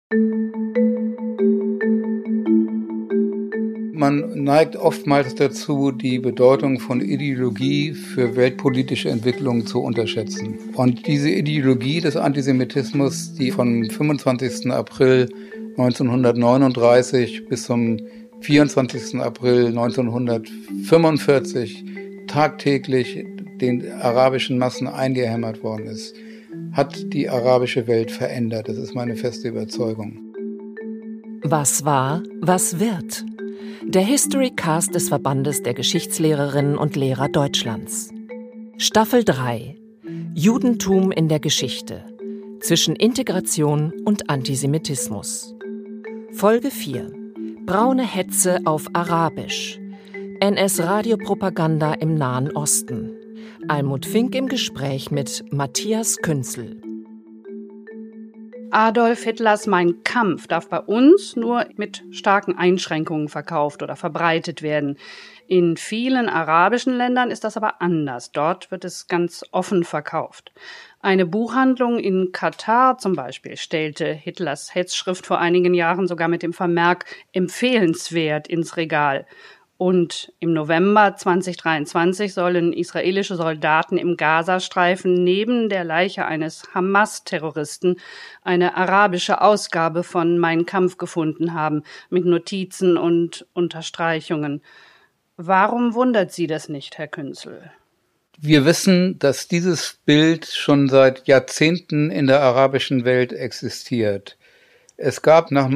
Man neigt oftmals dazu, die Bedeutung von Ideologie für weltpolitische Entwicklungen zu unterschätzen. Und diese Ideologie des Antisemitismus, die vom 25. April 1939 bis zum 24. April 1945 tagtäglich den arabischen Massen eingehämmert worden ist, hat die arabische Welt verändert. Das ist meine feste Überzeugung. Was war, was wird? Der Historycast des Verbandes der Geschichtslehrerinnen und Lehrer Deutschlands. Staffel 3. Judentum in der Geschichte. Zwischen Integration und Antisemitismus. Folge 4. Braune Hetze auf Arabisch. NS-Radiopropaganda im Nahen Osten. Almut Fink im Gespräch mit Matthias Künzel. Adolf Hitlers Mein Kampf darf bei uns nur mit starken Einschränkungen verkauft oder verbreitet werden. In vielen arabischen Ländern ist das aber anders. Dort wird es ganz offen verkauft. Eine Buchhandlung in Katar zum Beispiel stellte Hitlers Hetzschrift vor einigen Jahren sogar mit dem Vermerk empfehlenswert ins Regal. Und im November 2023 sollen israelische Soldaten im Gazastreifen neben der Leiche eines Hamas-Terroristen eine arabische Ausgabe von Mein Kampf gefunden haben, mit Notizen und Unterstreichungen. Warum wundert Sie das nicht, Herr Künzel? Wir wissen, dass dieses Bild schon seit Jahrzehnten in der arabischen Welt existiert. Es gab nach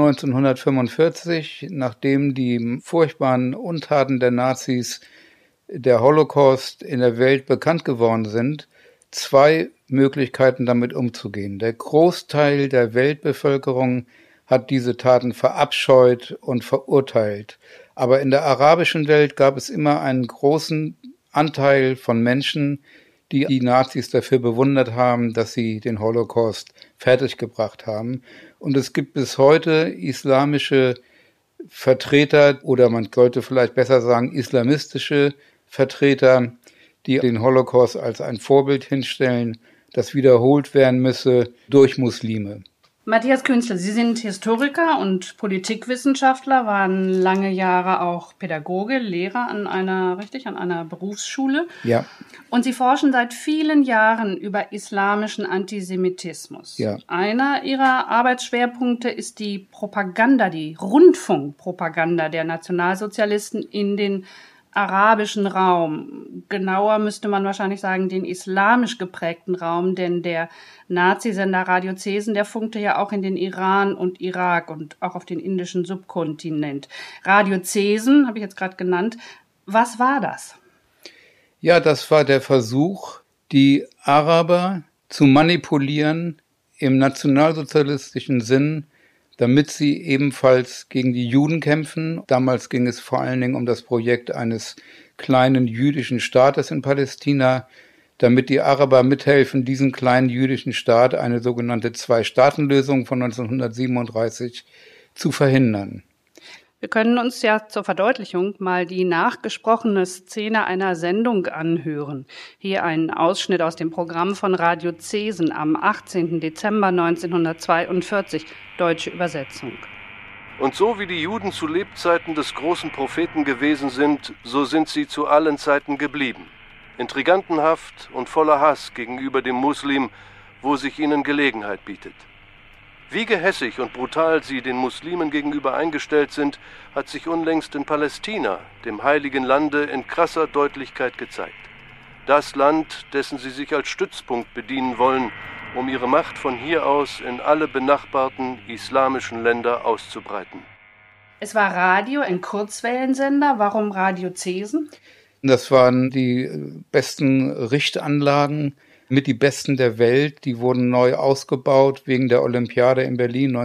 1945, nachdem die furchtbaren Untaten der Nazis, der Holocaust in der Welt bekannt geworden sind, zwei Möglichkeiten, damit umzugehen. Der Großteil der Weltbevölkerung hat diese Taten verabscheut und verurteilt. Aber in der arabischen Welt gab es immer einen großen Anteil von Menschen, die die Nazis dafür bewundert haben, dass sie den Holocaust fertiggebracht haben. Und es gibt bis heute islamische Vertreter, oder man sollte vielleicht besser sagen islamistische Vertreter, die den Holocaust als ein Vorbild hinstellen, das wiederholt werden müsse durch Muslime. Matthias Künzel, Sie sind Historiker und Politikwissenschaftler, waren lange Jahre auch Pädagoge, Lehrer an einer Berufsschule. Ja. Und Sie forschen seit vielen Jahren über islamischen Antisemitismus. Ja. Einer Ihrer Arbeitsschwerpunkte ist die Propaganda, die Rundfunkpropaganda der Nationalsozialisten in den arabischen Raum. Genauer müsste man wahrscheinlich sagen, den islamisch geprägten Raum, denn der Nazisender Radio Cesen, der funkte ja auch in den Iran und Irak und auch auf den indischen Subkontinent. Radio Cesen, habe ich jetzt gerade genannt. Was war das? Ja, das war der Versuch, die Araber zu manipulieren im nationalsozialistischen Sinn, damit sie ebenfalls gegen die Juden kämpfen. Damals ging es vor allen Dingen um das Projekt eines kleinen jüdischen Staates in Palästina, damit die Araber mithelfen, diesen kleinen jüdischen Staat, eine sogenannte Zwei-Staaten-Lösung von 1937, zu verhindern. Wir können uns ja zur Verdeutlichung mal die nachgesprochene Szene einer Sendung anhören. Hier ein Ausschnitt aus dem Programm von Radio Cesen am 18. Dezember 1942, deutsche Übersetzung. Und so wie die Juden zu Lebzeiten des großen Propheten gewesen sind, so sind sie zu allen Zeiten geblieben. Intrigantenhaft und voller Hass gegenüber dem Muslim, wo sich ihnen Gelegenheit bietet. Wie gehässig und brutal sie den Muslimen gegenüber eingestellt sind, hat sich unlängst in Palästina, dem heiligen Lande, in krasser Deutlichkeit gezeigt. Das Land, dessen sie sich als Stützpunkt bedienen wollen, um ihre Macht von hier aus in alle benachbarten islamischen Länder auszubreiten. Es war Radio, ein Kurzwellensender. Warum Radio Cesen? Das waren die besten Richtanlagen, mit die besten der Welt. Die wurden neu ausgebaut wegen der Olympiade in Berlin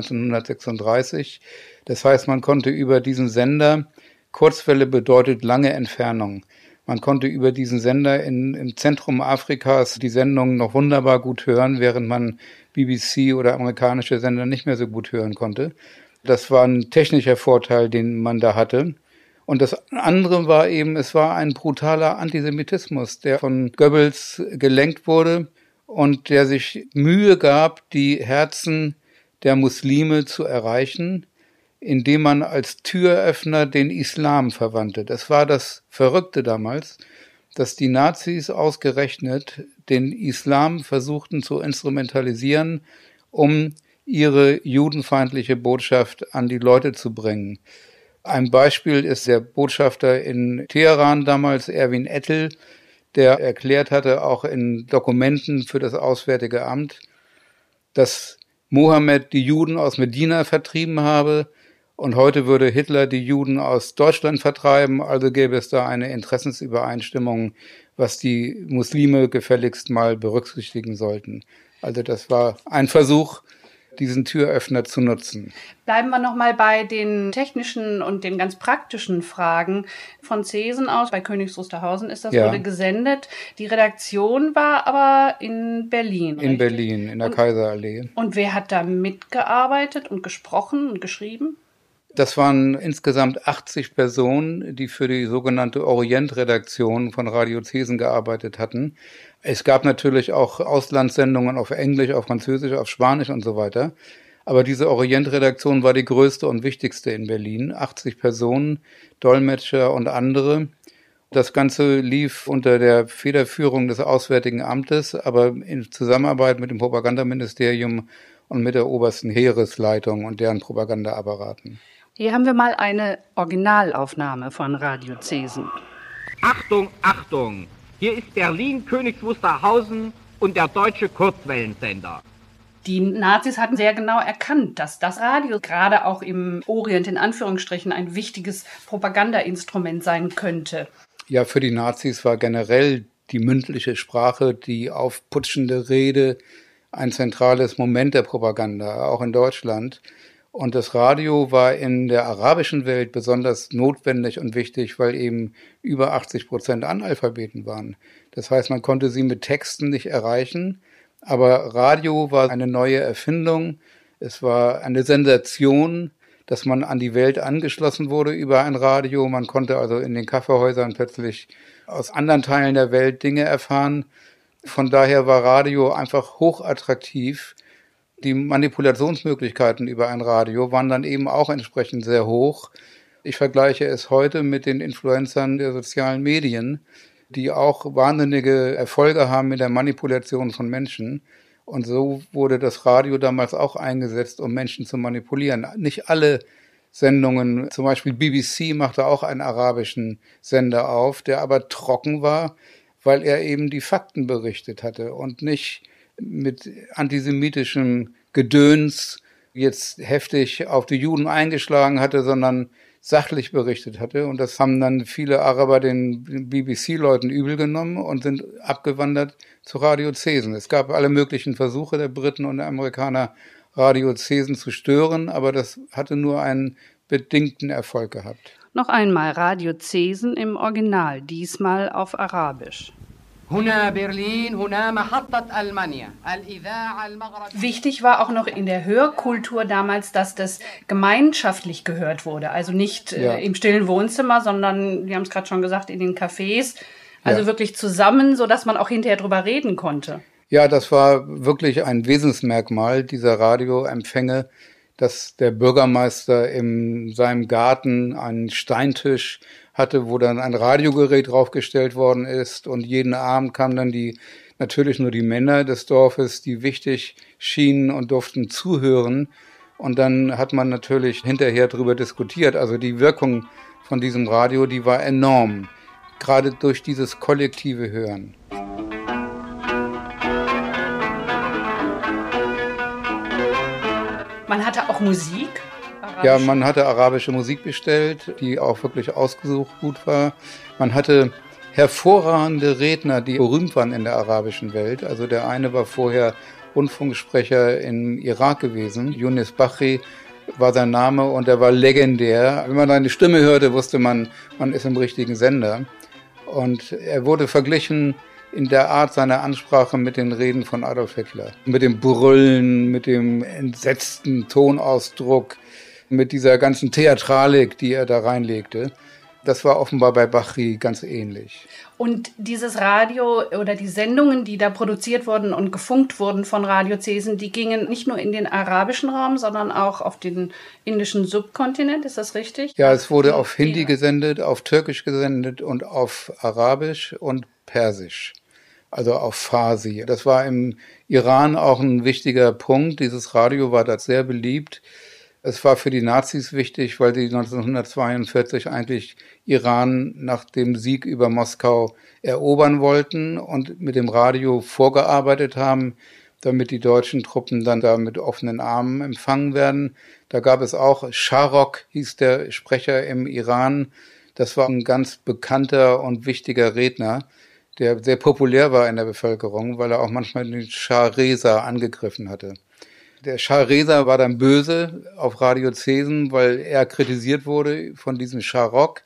1936. Das heißt, man konnte über diesen Sender, Kurzwelle bedeutet lange Entfernung, man konnte über diesen Sender im Zentrum Afrikas die Sendungen noch wunderbar gut hören, während man BBC oder amerikanische Sender nicht mehr so gut hören konnte. Das war ein technischer Vorteil, den man da hatte. Und das andere war eben, es war ein brutaler Antisemitismus, der von Goebbels gelenkt wurde und der sich Mühe gab, die Herzen der Muslime zu erreichen, indem man als Türöffner den Islam verwandte. Das war das Verrückte damals, dass die Nazis ausgerechnet den Islam versuchten zu instrumentalisieren, um ihre judenfeindliche Botschaft an die Leute zu bringen. Ein Beispiel ist der Botschafter in Teheran damals, Erwin Ettel, der erklärt hatte, auch in Dokumenten für das Auswärtige Amt, dass Mohammed die Juden aus Medina vertrieben habe und heute würde Hitler die Juden aus Deutschland vertreiben, also gäbe es da eine Interessensübereinstimmung, was die Muslime gefälligst mal berücksichtigen sollten. Also das war ein Versuch, diesen Türöffner zu nutzen. Bleiben wir nochmal bei den technischen und den ganz praktischen Fragen. Von Zesen aus, bei Königs Wusterhausen wurde gesendet. Die Redaktion war aber in Berlin. In richtig? Berlin, in der Kaiserallee. Und wer hat da mitgearbeitet und gesprochen und geschrieben? Das waren insgesamt 80 Personen, die für die sogenannte Orient-Redaktion von Radio Zesen gearbeitet hatten. Es gab natürlich auch Auslandssendungen auf Englisch, auf Französisch, auf Spanisch und so weiter. Aber diese Orient-Redaktion war die größte und wichtigste in Berlin. 80 Personen, Dolmetscher und andere. Das Ganze lief unter der Federführung des Auswärtigen Amtes, aber in Zusammenarbeit mit dem Propagandaministerium und mit der obersten Heeresleitung und deren Propagandaapparaten. Hier haben wir mal eine Originalaufnahme von Radio Zesen. Achtung, Achtung! Hier ist Berlin, Königs Wusterhausen und der deutsche Kurzwellensender. Die Nazis hatten sehr genau erkannt, dass das Radio gerade auch im Orient in Anführungsstrichen ein wichtiges Propagandainstrument sein könnte. Ja, für die Nazis war generell die mündliche Sprache, die aufputschende Rede ein zentrales Moment der Propaganda, auch in Deutschland. Und das Radio war in der arabischen Welt besonders notwendig und wichtig, weil eben über 80% Analphabeten waren. Das heißt, man konnte sie mit Texten nicht erreichen, aber Radio war eine neue Erfindung. Es war eine Sensation, dass man an die Welt angeschlossen wurde über ein Radio. Man konnte also in den Kaffeehäusern plötzlich aus anderen Teilen der Welt Dinge erfahren. Von daher war Radio einfach hochattraktiv. Die Manipulationsmöglichkeiten über ein Radio waren dann eben auch entsprechend sehr hoch. Ich vergleiche es heute mit den Influencern der sozialen Medien, die auch wahnsinnige Erfolge haben mit der Manipulation von Menschen. Und so wurde das Radio damals auch eingesetzt, um Menschen zu manipulieren. Nicht alle Sendungen, zum Beispiel BBC machte auch einen arabischen Sender auf, der aber trocken war, weil er eben die Fakten berichtet hatte und nicht mit antisemitischem Gedöns jetzt heftig auf die Juden eingeschlagen hatte, sondern sachlich berichtet hatte. Und das haben dann viele Araber den BBC-Leuten übel genommen und sind abgewandert zu Radio Zesen. Es gab alle möglichen Versuche der Briten und der Amerikaner, Radio Zesen zu stören, aber das hatte nur einen bedingten Erfolg gehabt. Noch einmal Radio Zesen im Original, diesmal auf Arabisch. Wichtig war auch noch in der Hörkultur damals, dass das gemeinschaftlich gehört wurde. Also nicht im stillen Wohnzimmer, sondern, wir haben es gerade schon gesagt, in den Cafés. Also wirklich zusammen, sodass man auch hinterher drüber reden konnte. Ja, das war wirklich ein Wesensmerkmal dieser Radioempfänge, dass der Bürgermeister in seinem Garten einen Steintisch hatte, wo dann ein Radiogerät draufgestellt worden ist und jeden Abend kamen dann natürlich nur die Männer des Dorfes, die wichtig schienen und durften zuhören und dann hat man natürlich hinterher drüber diskutiert. Also die Wirkung von diesem Radio, die war enorm, gerade durch dieses kollektive Hören. Man hatte auch Musik? Ja, man hatte arabische Musik bestellt, die auch wirklich ausgesucht gut war. Man hatte hervorragende Redner, die berühmt waren in der arabischen Welt. Also der eine war vorher Rundfunksprecher im Irak gewesen. Younis Bachri war sein Name und er war legendär. Wenn man seine Stimme hörte, wusste man, man ist im richtigen Sender. Und er wurde verglichen in der Art seiner Ansprache mit den Reden von Adolf Hitler. Mit dem Brüllen, mit dem entsetzten Tonausdruck, mit dieser ganzen Theatralik, die er da reinlegte. Das war offenbar bei Bachri ganz ähnlich. Und dieses Radio oder die Sendungen, die da produziert wurden und gefunkt wurden von Radio Cesen, die gingen nicht nur in den arabischen Raum, sondern auch auf den indischen Subkontinent. Ist das richtig? Ja, es wurde auf Hindi gesendet, auf Türkisch gesendet und auf Arabisch und Persisch. Also auf Farsi. Das war im Iran auch ein wichtiger Punkt. Dieses Radio war dort sehr beliebt. Es war für die Nazis wichtig, weil sie 1942 eigentlich Iran nach dem Sieg über Moskau erobern wollten und mit dem Radio vorgearbeitet haben, damit die deutschen Truppen dann da mit offenen Armen empfangen werden. Da gab es auch Sharok, hieß der Sprecher im Iran. Das war ein ganz bekannter und wichtiger Redner, der sehr populär war in der Bevölkerung, weil er auch manchmal den Schah Reza angegriffen hatte. Der Schah Reza war dann böse auf Radio Cesen, weil er kritisiert wurde von diesem Sharok,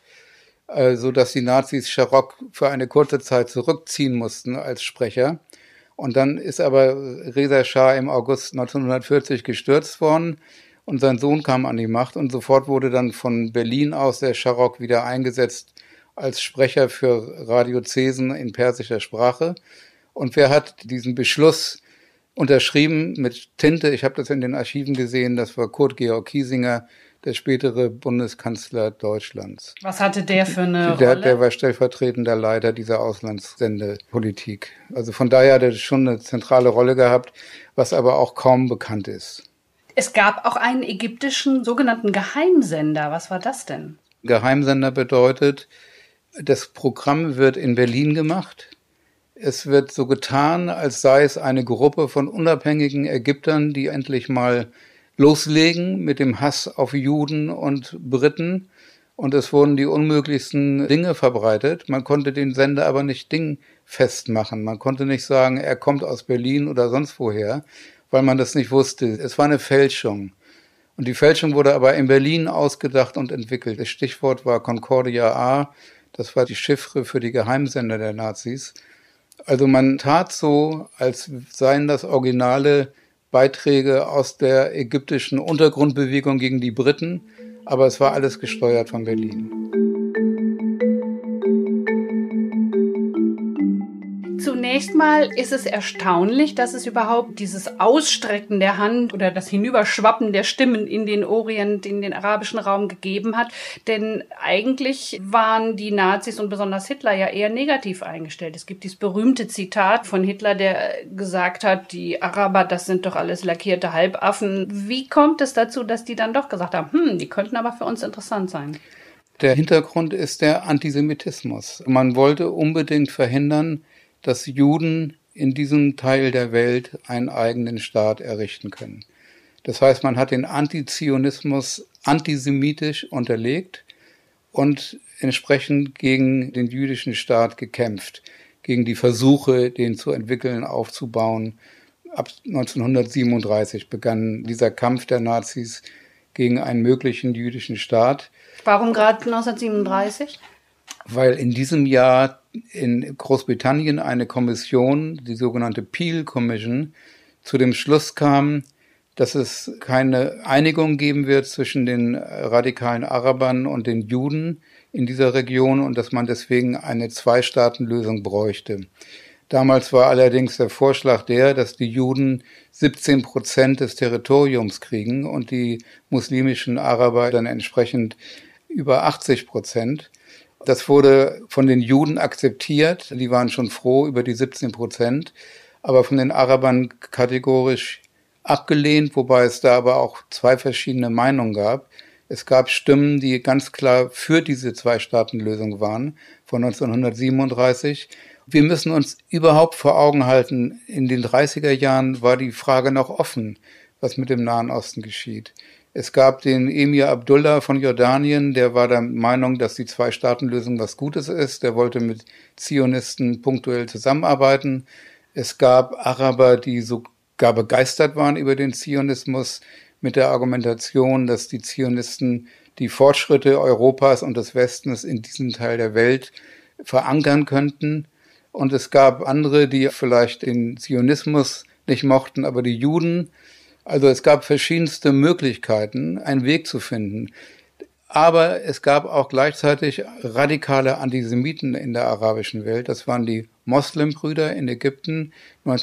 so dass die Nazis Sharok für eine kurze Zeit zurückziehen mussten als Sprecher. Und dann ist aber Reza Schah im August 1940 gestürzt worden und sein Sohn kam an die Macht und sofort wurde dann von Berlin aus der Sharok wieder eingesetzt als Sprecher für Radio Cesen in persischer Sprache. Und wer hat diesen Beschluss unterschrieben mit Tinte? Ich habe das in den Archiven gesehen, das war Kurt Georg Kiesinger, der spätere Bundeskanzler Deutschlands. Was hatte der für eine Rolle? Der war stellvertretender Leiter dieser Auslandssendepolitik. Also von daher hat er schon eine zentrale Rolle gehabt, was aber auch kaum bekannt ist. Es gab auch einen ägyptischen sogenannten Geheimsender. Was war das denn? Geheimsender bedeutet, das Programm wird in Berlin gemacht. Es wird so getan, als sei es eine Gruppe von unabhängigen Ägyptern, die endlich mal loslegen mit dem Hass auf Juden und Briten. Und es wurden die unmöglichsten Dinge verbreitet. Man konnte den Sender aber nicht dingfest machen. Man konnte nicht sagen, er kommt aus Berlin oder sonst woher, weil man das nicht wusste. Es war eine Fälschung. Und die Fälschung wurde aber in Berlin ausgedacht und entwickelt. Das Stichwort war Concordia A. Das war die Chiffre für die Geheimsender der Nazis. Also man tat so, als seien das originale Beiträge aus der ägyptischen Untergrundbewegung gegen die Briten, aber es war alles gesteuert von Berlin. Zunächst mal ist es erstaunlich, dass es überhaupt dieses Ausstrecken der Hand oder das Hinüberschwappen der Stimmen in den Orient, in den arabischen Raum gegeben hat. Denn eigentlich waren die Nazis und besonders Hitler ja eher negativ eingestellt. Es gibt dieses berühmte Zitat von Hitler, der gesagt hat, die Araber, das sind doch alles lackierte Halbaffen. Wie kommt es dazu, dass die dann doch gesagt haben, die könnten aber für uns interessant sein? Der Hintergrund ist der Antisemitismus. Man wollte unbedingt verhindern, dass Juden in diesem Teil der Welt einen eigenen Staat errichten können. Das heißt, man hat den Antizionismus antisemitisch unterlegt und entsprechend gegen den jüdischen Staat gekämpft, gegen die Versuche, den zu entwickeln, aufzubauen. Ab 1937 begann dieser Kampf der Nazis gegen einen möglichen jüdischen Staat. Warum gerade 1937? Weil in diesem Jahr in Großbritannien eine Kommission, die sogenannte Peel Commission, zu dem Schluss kam, dass es keine Einigung geben wird zwischen den radikalen Arabern und den Juden in dieser Region und dass man deswegen eine Zwei-Staaten-Lösung bräuchte. Damals war allerdings der Vorschlag dass die Juden 17% des Territoriums kriegen und die muslimischen Araber dann entsprechend über 80%. Das wurde von den Juden akzeptiert, die waren schon froh über die 17%, aber von den Arabern kategorisch abgelehnt, wobei es da aber auch zwei verschiedene Meinungen gab. Es gab Stimmen, die ganz klar für diese Zwei-Staaten-Lösung waren, von 1937. Wir müssen uns überhaupt vor Augen halten, in den 30er Jahren war die Frage noch offen, was mit dem Nahen Osten geschieht. Es gab den Emir Abdullah von Jordanien, der war der Meinung, dass die Zwei-Staaten-Lösung was Gutes ist. Der wollte mit Zionisten punktuell zusammenarbeiten. Es gab Araber, die sogar begeistert waren über den Zionismus mit der Argumentation, dass die Zionisten die Fortschritte Europas und des Westens in diesem Teil der Welt verankern könnten. Und es gab andere, die vielleicht den Zionismus nicht mochten, aber die Juden. Also es gab verschiedenste Möglichkeiten, einen Weg zu finden. Aber es gab auch gleichzeitig radikale Antisemiten in der arabischen Welt. Das waren die Moslembrüder in Ägypten,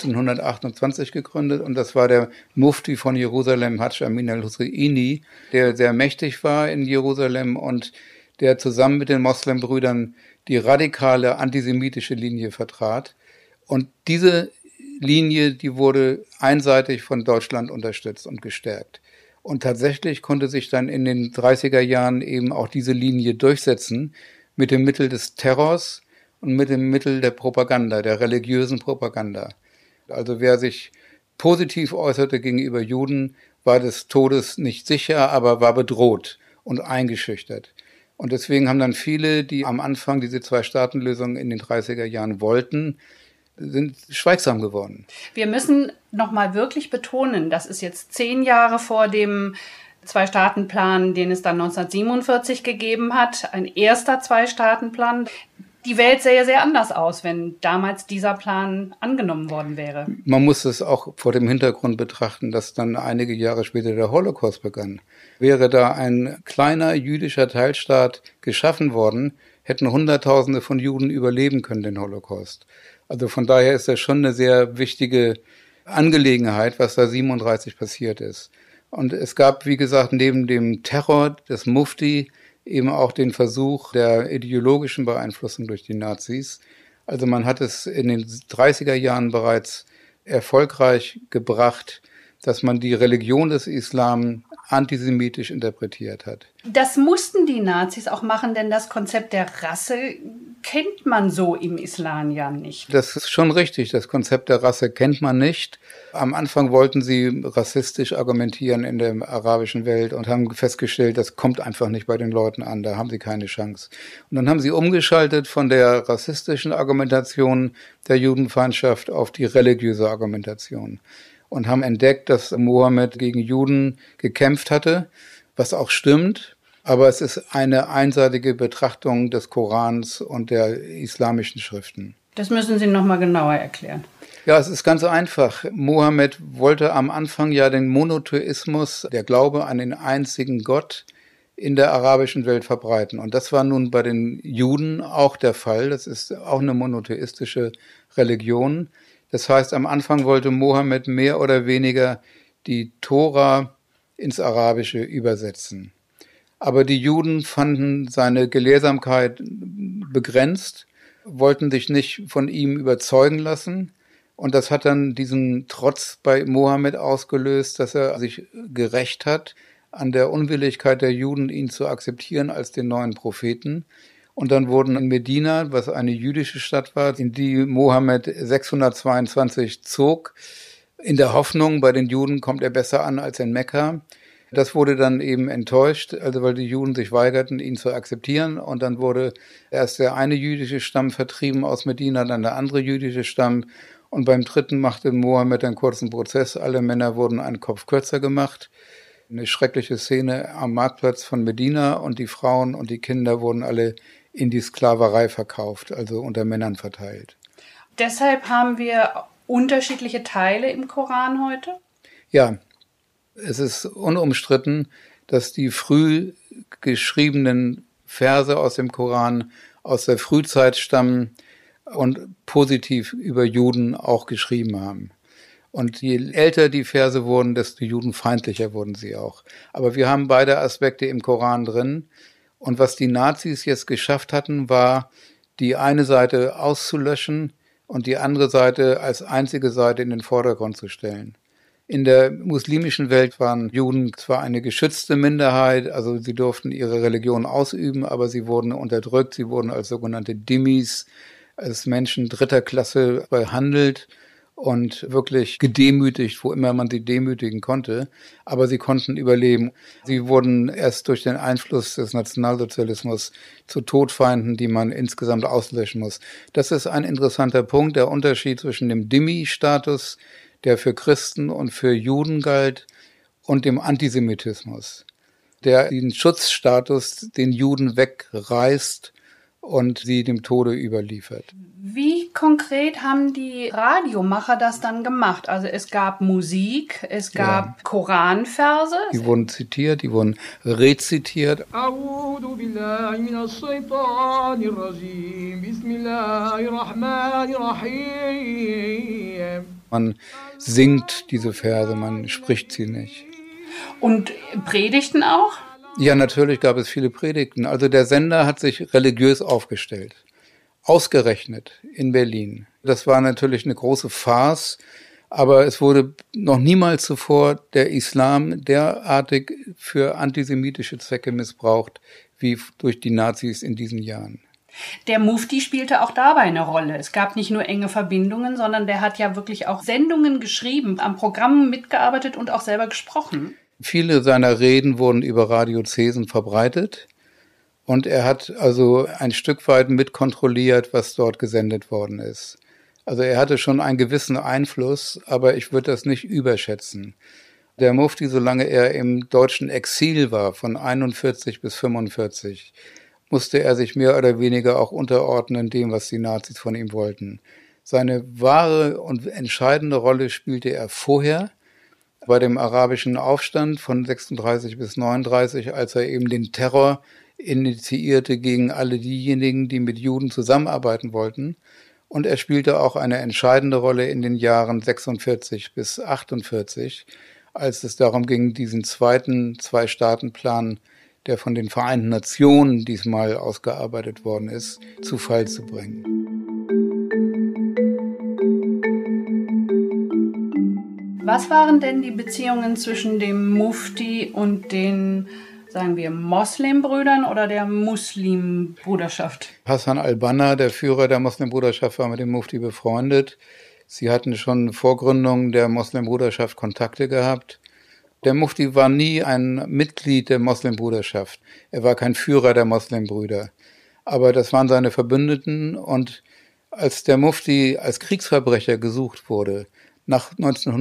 1928 gegründet. Und das war der Mufti von Jerusalem, Hadj Amin al-Husseini, der sehr mächtig war in Jerusalem und der zusammen mit den Moslembrüdern die radikale antisemitische Linie vertrat. Und diese Linie, die wurde einseitig von Deutschland unterstützt und gestärkt. Und tatsächlich konnte sich dann in den 30er Jahren eben auch diese Linie durchsetzen mit dem Mittel des Terrors und mit dem Mittel der Propaganda, der religiösen Propaganda. Also wer sich positiv äußerte gegenüber Juden, war des Todes nicht sicher, aber war bedroht und eingeschüchtert. Und deswegen haben dann viele, die am Anfang diese Zwei-Staaten-Lösung in den 30er Jahren wollten, sind schweigsam geworden. Wir müssen nochmal wirklich betonen, das ist jetzt 10 Jahre vor dem Zwei-Staaten-Plan, den es dann 1947 gegeben hat, ein erster Zwei-Staaten-Plan. Die Welt sähe sehr anders aus, wenn damals dieser Plan angenommen worden wäre. Man muss es auch vor dem Hintergrund betrachten, dass dann einige Jahre später der Holocaust begann. Wäre da ein kleiner jüdischer Teilstaat geschaffen worden, hätten Hunderttausende von Juden überleben können, den Holocaust. Also von daher ist das schon eine sehr wichtige Angelegenheit, was da 1937 passiert ist. Und es gab, wie gesagt, neben dem Terror des Mufti eben auch den Versuch der ideologischen Beeinflussung durch die Nazis. Also man hat es in den 30er Jahren bereits erfolgreich gebracht, dass man die Religion des Islam antisemitisch interpretiert hat. Das mussten die Nazis auch machen, denn das Konzept der Rasse kennt man so im Islam ja nicht. Das ist schon richtig, das Konzept der Rasse kennt man nicht. Am Anfang wollten sie rassistisch argumentieren in der arabischen Welt und haben festgestellt, das kommt einfach nicht bei den Leuten an, da haben sie keine Chance. Und dann haben sie umgeschaltet von der rassistischen Argumentation der Judenfeindschaft auf die religiöse Argumentation. Und haben entdeckt, dass Mohammed gegen Juden gekämpft hatte, was auch stimmt. Aber es ist eine einseitige Betrachtung des Korans und der islamischen Schriften. Das müssen Sie noch mal genauer erklären. Ja, es ist ganz einfach. Mohammed wollte am Anfang ja den Monotheismus, der Glaube an den einzigen Gott, in der arabischen Welt verbreiten. Und das war nun bei den Juden auch der Fall. Das ist auch eine monotheistische Religion. Das heißt, am Anfang wollte Mohammed mehr oder weniger die Tora ins Arabische übersetzen. Aber die Juden fanden seine Gelehrsamkeit begrenzt, wollten sich nicht von ihm überzeugen lassen. Und das hat dann diesen Trotz bei Mohammed ausgelöst, dass er sich gerächt hat an der Unwilligkeit der Juden, ihn zu akzeptieren als den neuen Propheten. Und dann wurden in Medina, was eine jüdische Stadt war, in die Mohammed 622 zog, in der Hoffnung, bei den Juden kommt er besser an als in Mekka. Das wurde dann eben enttäuscht, also weil die Juden sich weigerten, ihn zu akzeptieren. Und dann wurde erst der eine jüdische Stamm vertrieben aus Medina, dann der andere jüdische Stamm. Und beim dritten machte Mohammed einen kurzen Prozess. Alle Männer wurden einen Kopf kürzer gemacht. Eine schreckliche Szene am Marktplatz von Medina, und die Frauen und die Kinder wurden alle in die Sklaverei verkauft, also unter Männern verteilt. Deshalb haben wir unterschiedliche Teile im Koran heute? Ja, es ist unumstritten, dass die früh geschriebenen Verse aus dem Koran aus der Frühzeit stammen und positiv über Juden auch geschrieben haben. Und je älter die Verse wurden, desto judenfeindlicher wurden sie auch. Aber wir haben beide Aspekte im Koran drin. Und was die Nazis jetzt geschafft hatten, war, die eine Seite auszulöschen und die andere Seite als einzige Seite in den Vordergrund zu stellen. In der muslimischen Welt waren Juden zwar eine geschützte Minderheit, also sie durften ihre Religion ausüben, aber sie wurden unterdrückt, sie wurden als sogenannte Dhimmis, als Menschen dritter Klasse behandelt und wirklich gedemütigt, wo immer man sie demütigen konnte. Aber sie konnten überleben. Sie wurden erst durch den Einfluss des Nationalsozialismus zu Todfeinden, die man insgesamt auslöschen muss. Das ist ein interessanter Punkt, der Unterschied zwischen dem Dhimmi-Status, der für Christen und für Juden galt, und dem Antisemitismus, der den Schutzstatus den Juden wegreißt und sie dem Tode überliefert. Wie konkret haben die Radiomacher das dann gemacht? Also es gab Musik, es gab Koranverse. Die wurden zitiert, die wurden rezitiert. Man singt diese Verse, man spricht sie nicht. Und Predigten auch? Ja, natürlich gab es viele Predigten. Also der Sender hat sich religiös aufgestellt. Ausgerechnet in Berlin. Das war natürlich eine große Farce, aber es wurde noch niemals zuvor der Islam derartig für antisemitische Zwecke missbraucht, wie durch die Nazis in diesen Jahren. Der Mufti spielte auch dabei eine Rolle. Es gab nicht nur enge Verbindungen, sondern der hat ja wirklich auch Sendungen geschrieben, am Programm mitgearbeitet und auch selber gesprochen. Viele seiner Reden wurden über Radiozesen verbreitet. Und er hat also ein Stück weit mitkontrolliert, was dort gesendet worden ist. Also er hatte schon einen gewissen Einfluss, aber ich würde das nicht überschätzen. Der Mufti, solange er im deutschen Exil war, von 41 bis 45, musste er sich mehr oder weniger auch unterordnen dem, was die Nazis von ihm wollten. Seine wahre und entscheidende Rolle spielte er vorher bei dem arabischen Aufstand von 36 bis 39, als er eben den Terror initiierte gegen alle diejenigen, die mit Juden zusammenarbeiten wollten. Und er spielte auch eine entscheidende Rolle in den Jahren 46 bis 48, als es darum ging, diesen zweiten Zwei-Staaten-Plan, der von den Vereinten Nationen diesmal ausgearbeitet worden ist, zu Fall zu bringen. Was waren denn die Beziehungen zwischen dem Mufti und den, sagen wir, Moslembrüdern oder der Muslimbruderschaft? Hassan al-Banna, der Führer der Muslimbruderschaft, war mit dem Mufti befreundet. Sie hatten schon vor Gründung der Muslimbruderschaft Kontakte gehabt. Der Mufti war nie ein Mitglied der Muslimbruderschaft. Er war kein Führer der Muslimbrüder. Aber das waren seine Verbündeten. Und als der Mufti als Kriegsverbrecher gesucht wurde, nach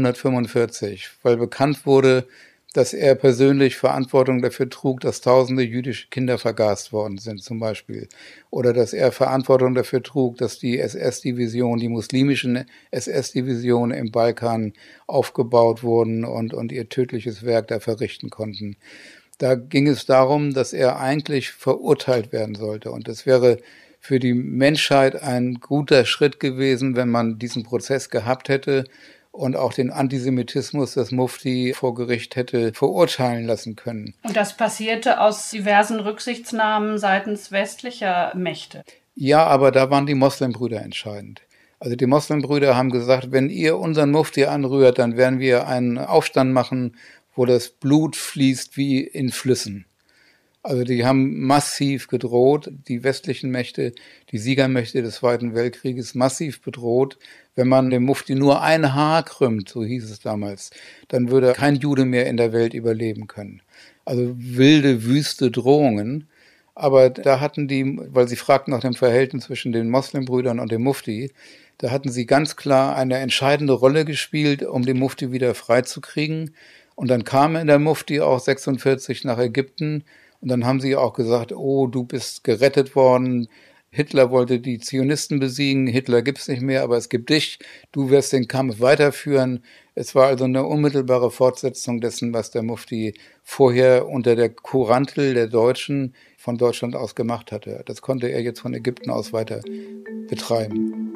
1945, weil bekannt wurde, dass er persönlich Verantwortung dafür trug, dass tausende jüdische Kinder vergast worden sind zum Beispiel. Oder dass er Verantwortung dafür trug, dass die SS-Division, die muslimischen SS-Divisionen im Balkan aufgebaut wurden und ihr tödliches Werk da verrichten konnten. Da ging es darum, dass er eigentlich verurteilt werden sollte. Und es wäre für die Menschheit ein guter Schritt gewesen, wenn man diesen Prozess gehabt hätte und auch den Antisemitismus des Mufti vor Gericht hätte verurteilen lassen können. Und das passierte aus diversen Rücksichtsnahmen seitens westlicher Mächte. Ja, aber da waren die Moslembrüder entscheidend. Also die Moslembrüder haben gesagt, wenn ihr unseren Mufti anrührt, dann werden wir einen Aufstand machen, wo das Blut fließt wie in Flüssen. Also die haben massiv gedroht, die westlichen Mächte, die Siegermächte des Zweiten Weltkrieges massiv bedroht. Wenn man dem Mufti nur ein Haar krümmt, so hieß es damals, dann würde kein Jude mehr in der Welt überleben können. Also wilde, wüste Drohungen. Aber da hatten die, weil sie fragten nach dem Verhältnis zwischen den Moslembrüdern und dem Mufti, da hatten sie ganz klar eine entscheidende Rolle gespielt, um den Mufti wieder freizukriegen. Und dann kam der Mufti auch 46 nach Ägypten. Und dann haben sie auch gesagt, oh, du bist gerettet worden. Hitler wollte die Zionisten besiegen. Hitler gibt's nicht mehr, aber es gibt dich. Du wirst den Kampf weiterführen. Es war also eine unmittelbare Fortsetzung dessen, was der Mufti vorher unter der Kurantel der Deutschen von Deutschland aus gemacht hatte. Das konnte er jetzt von Ägypten aus weiter betreiben.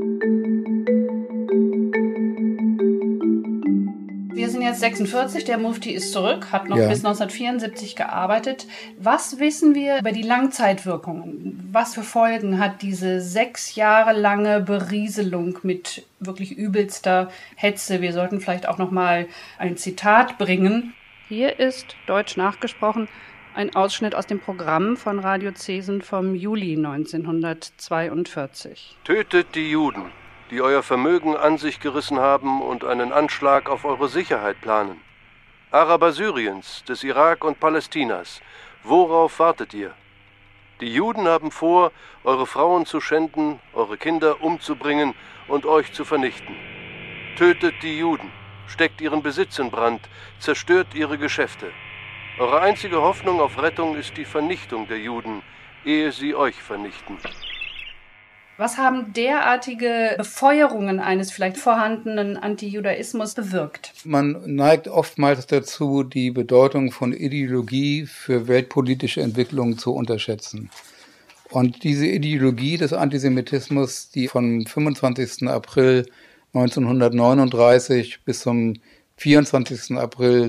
Wir sind jetzt 46, der Mufti ist zurück, hat noch bis 1974 gearbeitet. Was wissen wir über die Langzeitwirkungen? Was für Folgen hat diese 6 Jahre lange Berieselung mit wirklich übelster Hetze? Wir sollten vielleicht auch noch mal ein Zitat bringen. Hier ist, deutsch nachgesprochen, ein Ausschnitt aus dem Programm von Radio Zesen vom Juli 1942. Tötet die Juden, die euer Vermögen an sich gerissen haben und einen Anschlag auf eure Sicherheit planen. Araber Syriens, des Irak und Palästinas, worauf wartet ihr? Die Juden haben vor, eure Frauen zu schänden, eure Kinder umzubringen und euch zu vernichten. Tötet die Juden, steckt ihren Besitz in Brand, zerstört ihre Geschäfte. Eure einzige Hoffnung auf Rettung ist die Vernichtung der Juden, ehe sie euch vernichten. Was haben derartige Befeuerungen eines vielleicht vorhandenen Antijudaismus bewirkt? Man neigt oftmals dazu, die Bedeutung von Ideologie für weltpolitische Entwicklungen zu unterschätzen. Und diese Ideologie des Antisemitismus, die vom 25. April 1939 bis zum 24. April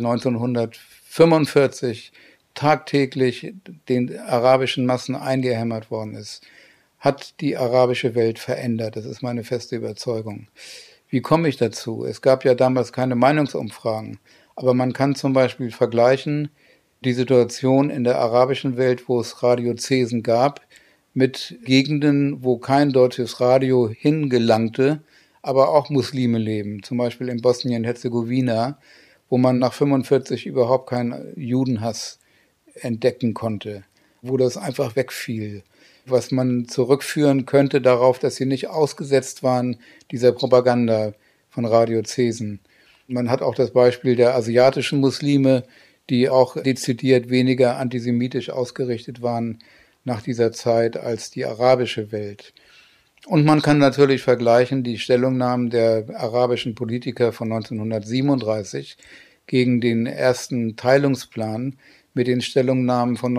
1945 tagtäglich den arabischen Massen eingehämmert worden ist, hat die arabische Welt verändert. Das ist meine feste Überzeugung. Wie komme ich dazu? Es gab ja damals keine Meinungsumfragen, aber man kann zum Beispiel vergleichen die Situation in der arabischen Welt, wo es Radiozesen gab, mit Gegenden, wo kein deutsches Radio hingelangte, aber auch Muslime leben, zum Beispiel in Bosnien-Herzegowina, wo man nach 45 überhaupt keinen Judenhass entdecken konnte, wo das einfach wegfiel, was man zurückführen könnte darauf, dass sie nicht ausgesetzt waren dieser Propaganda von Radiozesen. Man hat auch das Beispiel der asiatischen Muslime, die auch dezidiert weniger antisemitisch ausgerichtet waren nach dieser Zeit als die arabische Welt. Und man kann natürlich vergleichen die Stellungnahmen der arabischen Politiker von 1937 gegen den ersten Teilungsplan mit den Stellungnahmen von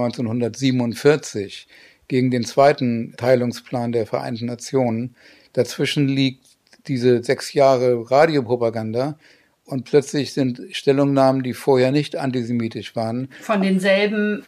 1947 gegen den zweiten Teilungsplan der Vereinten Nationen. Dazwischen liegt diese 6 Jahre Radiopropaganda und plötzlich sind Stellungnahmen, die vorher nicht antisemitisch waren, von denselben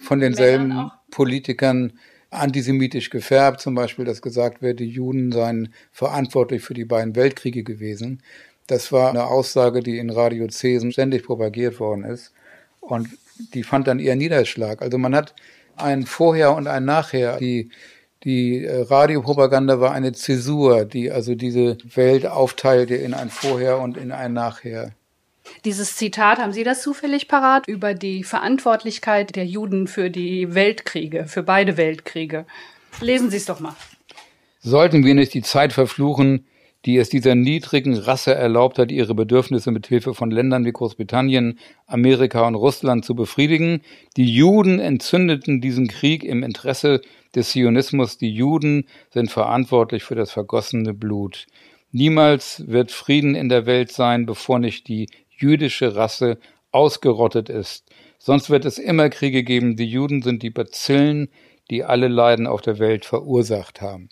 Politikern antisemitisch gefärbt, zum Beispiel, dass gesagt wird, die Juden seien verantwortlich für die beiden Weltkriege gewesen. Das war eine Aussage, die in Radiozesen ständig propagiert worden ist und die fand dann eher Niederschlag. Also man hat ein Vorher und ein Nachher. Die Radiopropaganda war eine Zäsur, die also diese Welt aufteilte in ein Vorher und in ein Nachher. Dieses Zitat, haben Sie das zufällig parat, über die Verantwortlichkeit der Juden für die Weltkriege, für beide Weltkriege? Lesen Sie es doch mal. Sollten wir nicht die Zeit verfluchen, die es dieser niedrigen Rasse erlaubt hat, ihre Bedürfnisse mit Hilfe von Ländern wie Großbritannien, Amerika und Russland zu befriedigen? Die Juden entzündeten diesen Krieg im Interesse des Zionismus. Die Juden sind verantwortlich für das vergossene Blut. Niemals wird Frieden in der Welt sein, bevor nicht die jüdische Rasse ausgerottet ist. Sonst wird es immer Kriege geben. Die Juden sind die Bazillen, die alle Leiden auf der Welt verursacht haben.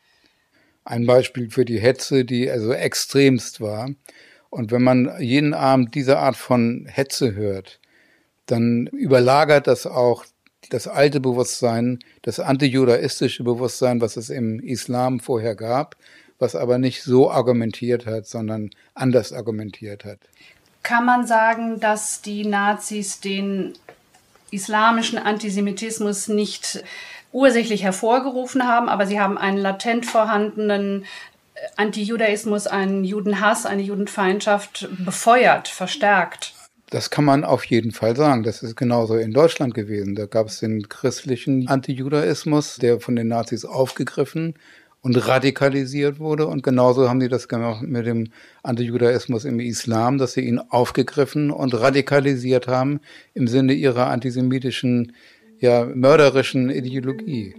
Ein Beispiel für die Hetze, die also extremst war. Und wenn man jeden Abend diese Art von Hetze hört, dann überlagert das auch das alte Bewusstsein, das antijudaistische Bewusstsein, was es im Islam vorher gab, was aber nicht so argumentiert hat, sondern anders argumentiert hat. Kann man sagen, dass die Nazis den islamischen Antisemitismus nicht ursächlich hervorgerufen haben, aber sie haben einen latent vorhandenen Antijudaismus, einen Judenhass, eine Judenfeindschaft befeuert, verstärkt? Das kann man auf jeden Fall sagen. Das ist genauso in Deutschland gewesen. Da gab es den christlichen Antijudaismus, der von den Nazis aufgegriffen und radikalisiert wurde. Und genauso haben die das gemacht mit dem Antijudaismus im Islam, dass sie ihn aufgegriffen und radikalisiert haben im Sinne ihrer antisemitischen, mörderischen Ideologie.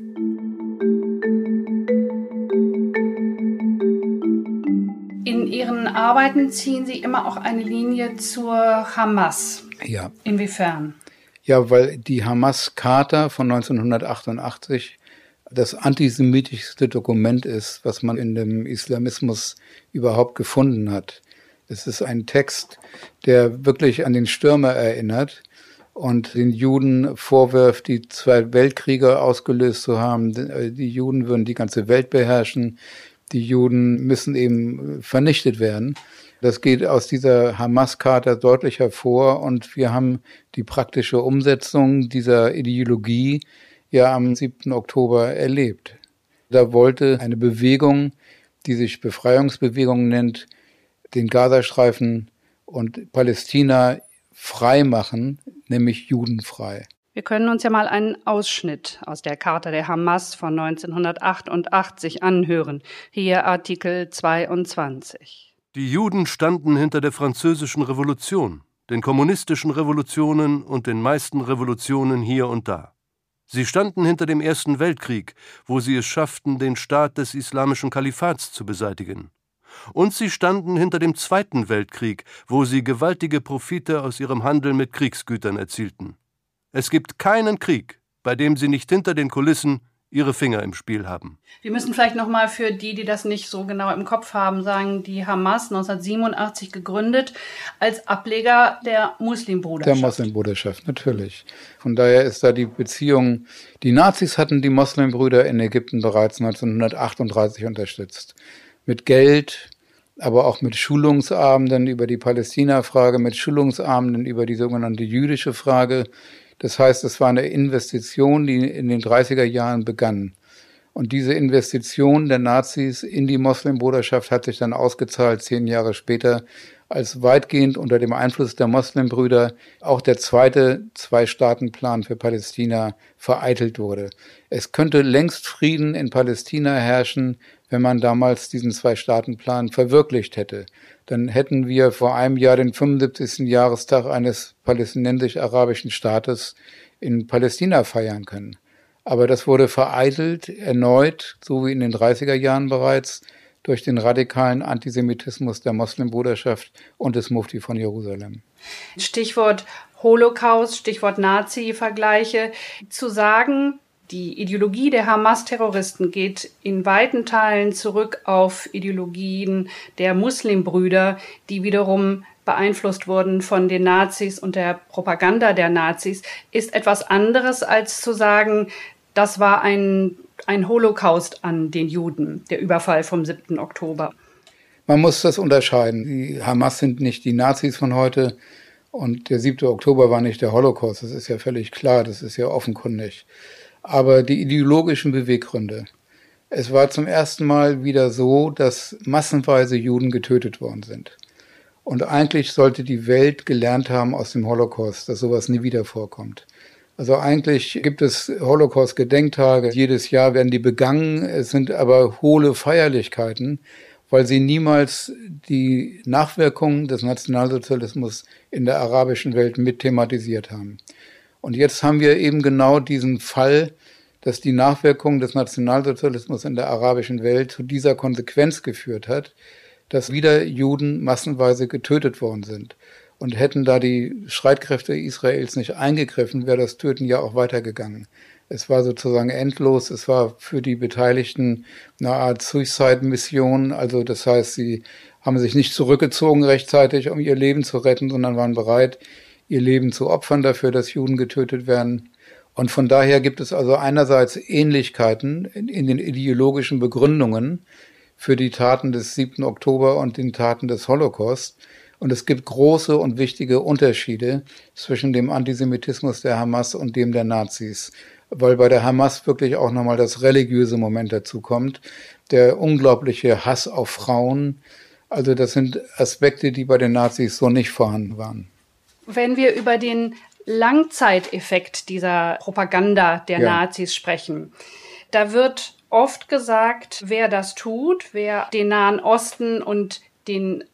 In Ihren Arbeiten ziehen Sie immer auch eine Linie zur Hamas. Ja. Inwiefern? Ja, weil die Hamas-Charta von 1988 das antisemitischste Dokument ist, was man in dem Islamismus überhaupt gefunden hat. Es ist ein Text, der wirklich an den Stürmer erinnert und den Juden vorwirft, die 2 Weltkriege ausgelöst zu haben. Die Juden würden die ganze Welt beherrschen. Die Juden müssen eben vernichtet werden. Das geht aus dieser Hamas-Charta deutlich hervor und wir haben die praktische Umsetzung dieser Ideologie am 7. Oktober erlebt. Da wollte eine Bewegung, die sich Befreiungsbewegung nennt, den Gazastreifen und Palästina frei machen, nämlich judenfrei. Wir können uns ja mal einen Ausschnitt aus der Charta der Hamas von 1988 anhören. Hier Artikel 22. Die Juden standen hinter der Französischen Revolution, den kommunistischen Revolutionen und den meisten Revolutionen hier und da. Sie standen hinter dem Ersten Weltkrieg, wo sie es schafften, den Staat des islamischen Kalifats zu beseitigen. Und sie standen hinter dem Zweiten Weltkrieg, wo sie gewaltige Profite aus ihrem Handel mit Kriegsgütern erzielten. Es gibt keinen Krieg, bei dem sie nicht hinter den Kulissen ihre Finger im Spiel haben. Wir müssen vielleicht nochmal für die das nicht so genau im Kopf haben, sagen, die Hamas 1987 gegründet als Ableger der Muslimbruderschaft. Der Muslimbruderschaft, natürlich. Von daher ist da die Beziehung, die Nazis hatten die Muslimbrüder in Ägypten bereits 1938 unterstützt. Mit Geld, aber auch mit Schulungsabenden über die Palästina-Frage, mit Schulungsabenden über die sogenannte jüdische Frage. Das heißt, es war eine Investition, die in den 30er Jahren begann. Und diese Investition der Nazis in die Muslimbruderschaft hat sich dann ausgezahlt 10 Jahre später, als weitgehend unter dem Einfluss der Muslimbrüder auch der zweite Zwei-Staaten-Plan für Palästina vereitelt wurde. Es könnte längst Frieden in Palästina herrschen, wenn man damals diesen Zwei-Staaten-Plan verwirklicht hätte. Dann hätten wir vor einem Jahr den 75. Jahrestag eines palästinensisch-arabischen Staates in Palästina feiern können. Aber das wurde vereitelt, erneut, so wie in den 30er Jahren bereits, durch den radikalen Antisemitismus der Muslimbruderschaft und des Mufti von Jerusalem. Stichwort Holocaust, Stichwort Nazi-Vergleiche. Zu sagen, die Ideologie der Hamas-Terroristen geht in weiten Teilen zurück auf Ideologien der Muslimbrüder, die wiederum beeinflusst wurden von den Nazis und der Propaganda der Nazis, ist etwas anderes als zu sagen, das war ein Holocaust an den Juden, der Überfall vom 7. Oktober. Man muss das unterscheiden. Die Hamas sind nicht die Nazis von heute und der 7. Oktober war nicht der Holocaust. Das ist ja völlig klar, das ist ja offenkundig. Aber die ideologischen Beweggründe. Es war zum ersten Mal wieder so, dass massenweise Juden getötet worden sind. Und eigentlich sollte die Welt gelernt haben aus dem Holocaust, dass sowas nie wieder vorkommt. Also eigentlich gibt es Holocaust-Gedenktage. Jedes Jahr werden die begangen. Es sind aber hohle Feierlichkeiten, weil sie niemals die Nachwirkungen des Nationalsozialismus in der arabischen Welt mit thematisiert haben. Und jetzt haben wir eben genau diesen Fall, dass die Nachwirkung des Nationalsozialismus in der arabischen Welt zu dieser Konsequenz geführt hat, dass wieder Juden massenweise getötet worden sind. Und hätten da die Streitkräfte Israels nicht eingegriffen, wäre das Töten ja auch weitergegangen. Es war sozusagen endlos. Es war für die Beteiligten eine Art Suicide-Mission. Also das heißt, sie haben sich nicht zurückgezogen rechtzeitig, um ihr Leben zu retten, sondern waren bereit, ihr Leben zu opfern dafür, dass Juden getötet werden. Und von daher gibt es also einerseits Ähnlichkeiten in den ideologischen Begründungen für die Taten des 7. Oktober und den Taten des Holocaust. Und es gibt große und wichtige Unterschiede zwischen dem Antisemitismus der Hamas und dem der Nazis, weil bei der Hamas wirklich auch nochmal das religiöse Moment dazu kommt, der unglaubliche Hass auf Frauen. Also das sind Aspekte, die bei den Nazis so nicht vorhanden waren. Wenn wir über den Langzeiteffekt dieser Propaganda der Nazis sprechen, da wird oft gesagt, wer das tut, wer den Nahen Osten und den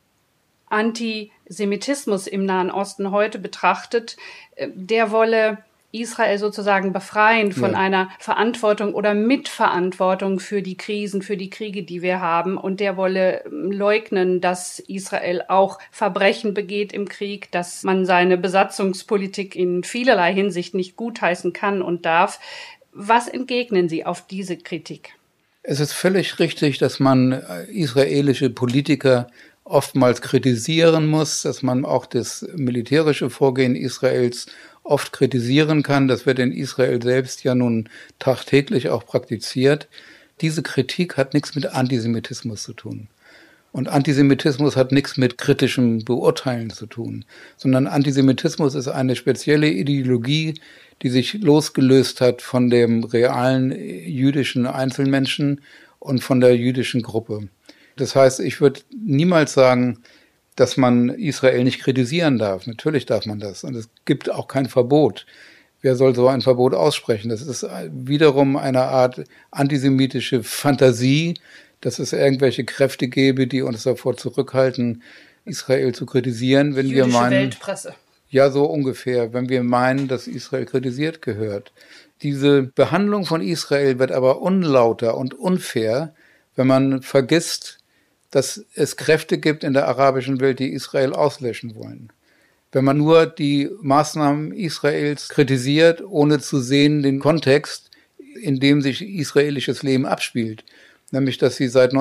Antisemitismus im Nahen Osten heute betrachtet, der wolle Israel sozusagen befreien von einer Verantwortung oder Mitverantwortung für die Krisen, für die Kriege, die wir haben. Und der wolle leugnen, dass Israel auch Verbrechen begeht im Krieg, dass man seine Besatzungspolitik in vielerlei Hinsicht nicht gutheißen kann und darf. Was entgegnen Sie auf diese Kritik? Es ist völlig richtig, dass man israelische Politiker oftmals kritisieren muss, dass man auch das militärische Vorgehen Israels oft kritisieren kann. Das wird in Israel selbst ja nun tagtäglich auch praktiziert. Diese Kritik hat nichts mit Antisemitismus zu tun. Und Antisemitismus hat nichts mit kritischem Beurteilen zu tun, sondern Antisemitismus ist eine spezielle Ideologie, die sich losgelöst hat von dem realen jüdischen Einzelmenschen und von der jüdischen Gruppe. Das heißt, ich würde niemals sagen, dass man Israel nicht kritisieren darf. Natürlich darf man das. Und es gibt auch kein Verbot. Wer soll so ein Verbot aussprechen? Das ist wiederum eine Art antisemitische Fantasie, dass es irgendwelche Kräfte gäbe, die uns davor zurückhalten, Israel zu kritisieren, wenn wir meinen. Weltpresse. Ja, so ungefähr, wenn wir meinen, dass Israel kritisiert gehört. Diese Behandlung von Israel wird aber unlauter und unfair, wenn man vergisst, dass es Kräfte gibt in der arabischen Welt, die Israel auslöschen wollen. Wenn man nur die Maßnahmen Israels kritisiert, ohne zu sehen den Kontext, in dem sich israelisches Leben abspielt, nämlich dass sie seit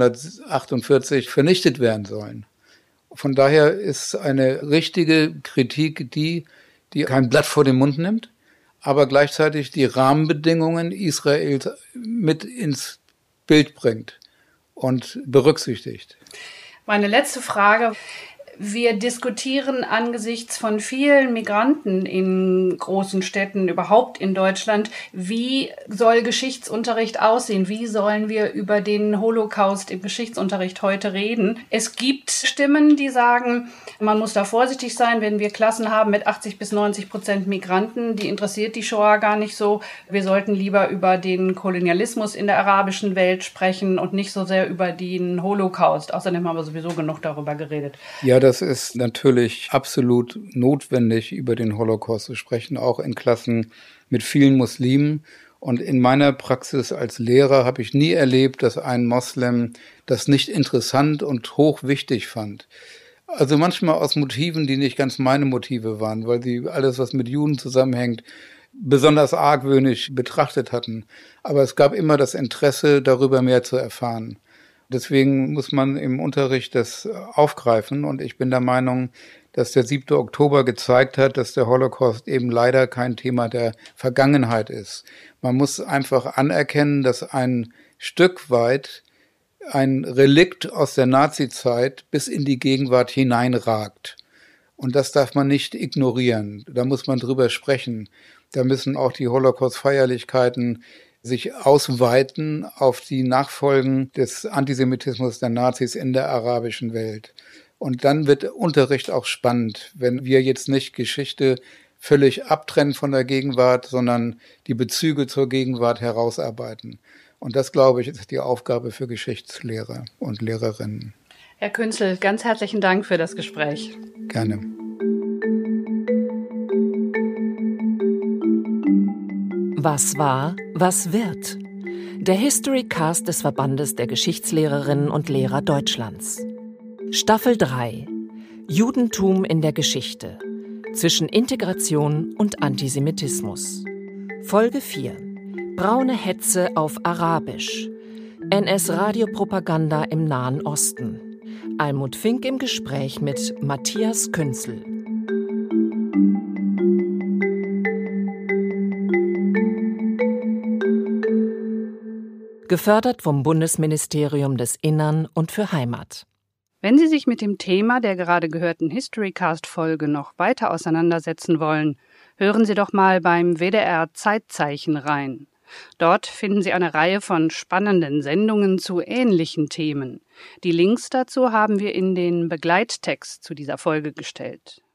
1948 vernichtet werden sollen. Von daher ist eine richtige Kritik die kein Blatt vor den Mund nimmt, aber gleichzeitig die Rahmenbedingungen Israels mit ins Bild bringt und berücksichtigt. Meine letzte Frage. Wir diskutieren angesichts von vielen Migranten in großen Städten, überhaupt in Deutschland, wie soll Geschichtsunterricht aussehen? Wie sollen wir über den Holocaust im Geschichtsunterricht heute reden? Es gibt Stimmen, die sagen, man muss da vorsichtig sein, wenn wir Klassen haben mit 80-90% Migranten, die interessiert die Shoah gar nicht so. Wir sollten lieber über den Kolonialismus in der arabischen Welt sprechen und nicht so sehr über den Holocaust. Außerdem haben wir sowieso genug darüber geredet. Ja, das ist natürlich absolut notwendig, über den Holocaust zu sprechen, auch in Klassen mit vielen Muslimen. Und in meiner Praxis als Lehrer habe ich nie erlebt, dass ein Moslem das nicht interessant und hochwichtig fand. Also manchmal aus Motiven, die nicht ganz meine Motive waren, weil sie alles, was mit Juden zusammenhängt, besonders argwöhnisch betrachtet hatten. Aber es gab immer das Interesse, darüber mehr zu erfahren. Deswegen muss man im Unterricht das aufgreifen. Und ich bin der Meinung, dass der 7. Oktober gezeigt hat, dass der Holocaust eben leider kein Thema der Vergangenheit ist. Man muss einfach anerkennen, dass ein Stück weit ein Relikt aus der Nazizeit bis in die Gegenwart hineinragt. Und das darf man nicht ignorieren. Da muss man drüber sprechen. Da müssen auch die Holocaust-Feierlichkeiten sich ausweiten auf die Nachfolgen des Antisemitismus der Nazis in der arabischen Welt. Und dann wird Unterricht auch spannend, wenn wir jetzt nicht Geschichte völlig abtrennen von der Gegenwart, sondern die Bezüge zur Gegenwart herausarbeiten. Und das, glaube ich, ist die Aufgabe für Geschichtslehrer und Lehrerinnen. Herr Künzel, ganz herzlichen Dank für das Gespräch. Gerne. Was war, was wird? Der Historycast des Verbandes der Geschichtslehrerinnen und Lehrer Deutschlands. Staffel 3. Judentum in der Geschichte. Zwischen Integration und Antisemitismus. Folge 4. Braune Hetze auf Arabisch. NS-Radiopropaganda im Nahen Osten. Almut Fink im Gespräch mit Matthias Künzel. Gefördert vom Bundesministerium des Innern und für Heimat. Wenn Sie sich mit dem Thema der gerade gehörten Historycast-Folge noch weiter auseinandersetzen wollen, hören Sie doch mal beim WDR Zeitzeichen rein. Dort finden Sie eine Reihe von spannenden Sendungen zu ähnlichen Themen. Die Links dazu haben wir in den Begleittext zu dieser Folge gestellt.